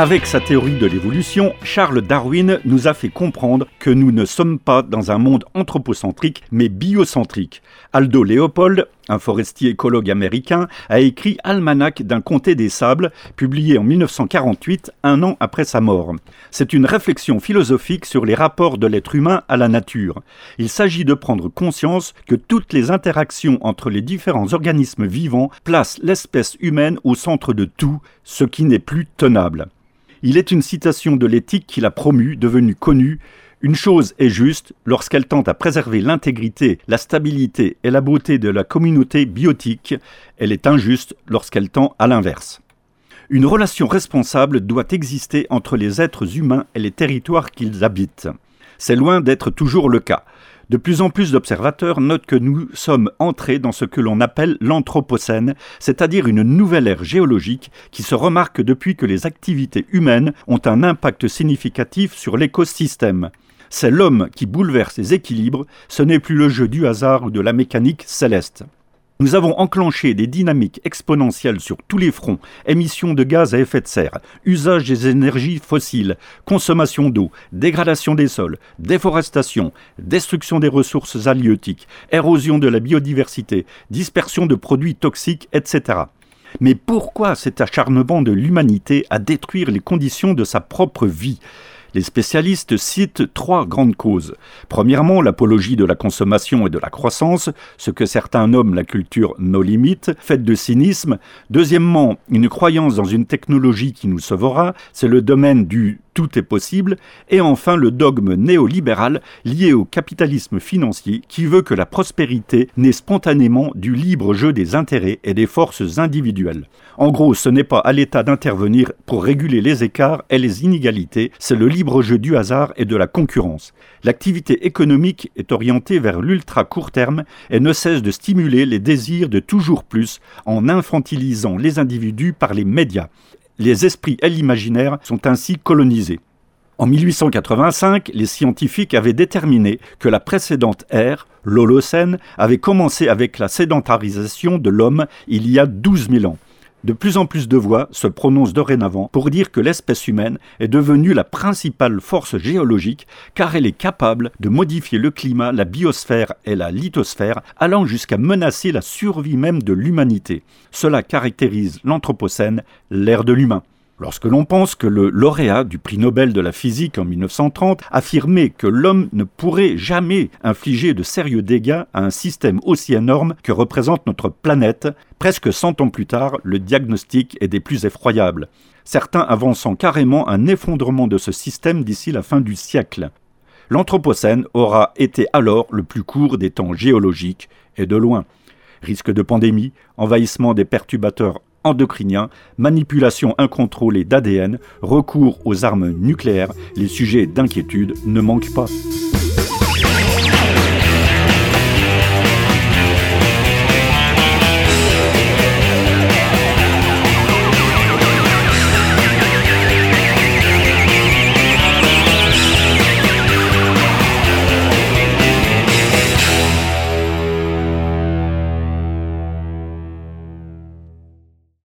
Avec sa théorie de l'évolution, Charles Darwin nous a fait comprendre que nous ne sommes pas dans un monde anthropocentrique, mais biocentrique. Aldo Leopold, un forestier écologue américain, a écrit Almanach d'un comté des sables, publié en 1948, un an après sa mort. C'est une réflexion philosophique sur les rapports de l'être humain à la nature. Il s'agit de prendre conscience que toutes les interactions entre les différents organismes vivants placent l'espèce humaine au centre de tout, ce qui n'est plus tenable. Il est une citation de l'éthique qu'il a promue, devenue connue. Une chose est juste lorsqu'elle tente à préserver l'intégrité, la stabilité et la beauté de la communauté biotique. Elle est injuste lorsqu'elle tend à l'inverse. Une relation responsable doit exister entre les êtres humains et les territoires qu'ils habitent. C'est loin d'être toujours le cas. De plus en plus d'observateurs notent que nous sommes entrés dans ce que l'on appelle l'anthropocène, c'est-à-dire une nouvelle ère géologique qui se remarque depuis que les activités humaines ont un impact significatif sur l'écosystème. C'est l'homme qui bouleverse les équilibres, ce n'est plus le jeu du hasard ou de la mécanique céleste. Nous avons enclenché des dynamiques exponentielles sur tous les fronts, émissions de gaz à effet de serre, usage des énergies fossiles, consommation d'eau, dégradation des sols, déforestation, destruction des ressources halieutiques, érosion de la biodiversité, dispersion de produits toxiques, etc. Mais pourquoi cet acharnement de l'humanité à détruire les conditions de sa propre vie ? Les spécialistes citent 3 grandes causes. Premièrement, l'apologie de la consommation et de la croissance, ce que certains nomment la culture no limit, faite de cynisme. Deuxièmement, une croyance dans une technologie qui nous sauvera, c'est le domaine du « tout est possible ». Et enfin, le dogme néolibéral lié au capitalisme financier qui veut que la prospérité naît spontanément du libre jeu des intérêts et des forces individuelles. En gros, ce n'est pas à l'État d'intervenir pour réguler les écarts et les inégalités, c'est le libre jeu du hasard et de la concurrence. L'activité économique est orientée vers l'ultra court terme et ne cesse de stimuler les désirs de toujours plus en infantilisant les individus par les médias. Les esprits et l'imaginaire sont ainsi colonisés. En 1885, les scientifiques avaient déterminé que la précédente ère, l'Holocène, avait commencé avec la sédentarisation de l'homme il y a 12 000 ans. De plus en plus de voix se prononcent dorénavant pour dire que l'espèce humaine est devenue la principale force géologique car elle est capable de modifier le climat, la biosphère et la lithosphère, allant jusqu'à menacer la survie même de l'humanité. Cela caractérise l'Anthropocène, l'ère de l'humain. Lorsque l'on pense que le lauréat du prix Nobel de la physique en 1930 affirmait que l'homme ne pourrait jamais infliger de sérieux dégâts à un système aussi énorme que représente notre planète, presque 100 ans plus tard, le diagnostic est des plus effroyables. Certains avançant carrément un effondrement de ce système d'ici la fin du siècle. L'Anthropocène aura été alors le plus court des temps géologiques, et de loin. Risque de pandémie, envahissement des perturbateurs endocriniens, manipulation incontrôlée d'ADN, recours aux armes nucléaires, les sujets d'inquiétude ne manquent pas.